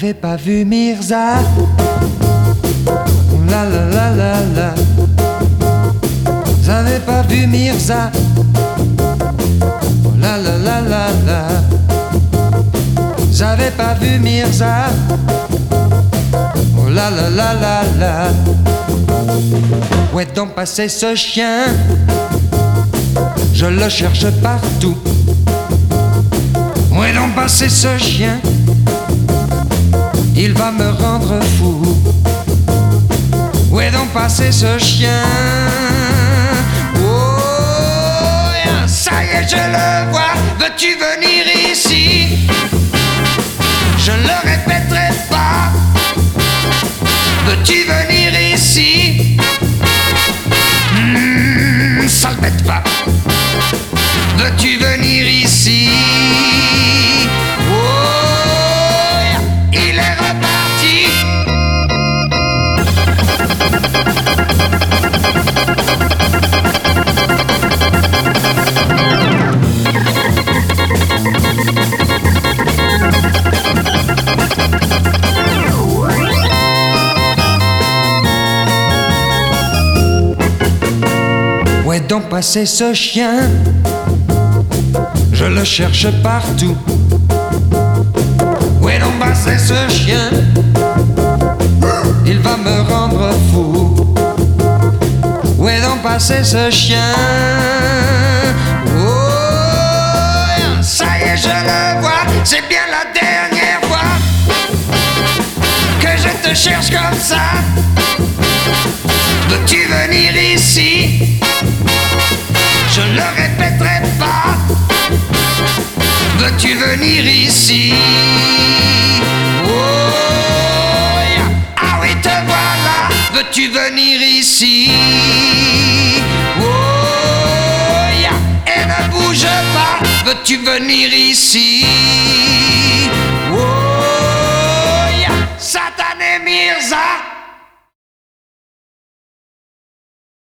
J'avais pas vu Mirza. La la la la la. J'avais pas vu Mirza. La la la la la. J'avais pas vu Mirza. Oh la la la la la. Où est donc passé ce chien? Je le cherche partout. Où est donc passé ce chien? Il va me rendre fou. Où est donc passé ce chien? Oh, ça y est, je le vois. Veux-tu venir ici? Je le répéterai pas. Veux-tu venir ici? Ça le bête pas. Veux-tu venir ici? Oh, il est reparti. Où est donc passé ce chien? Je le cherche partout. Où est donc passé ce chien? Il va me rendre fou. Où est donc passé ce chien? Oh, ça y est, je le vois. C'est bien la dernière fois que je te cherche comme ça. Veux-tu venir ici? Je le répéterai pas. Veux-tu venir ici? Oh, yeah. Ah oui, te voilà. Veux-tu venir ici? Oh, yeah. Et ne bouge pas. Veux-tu venir ici?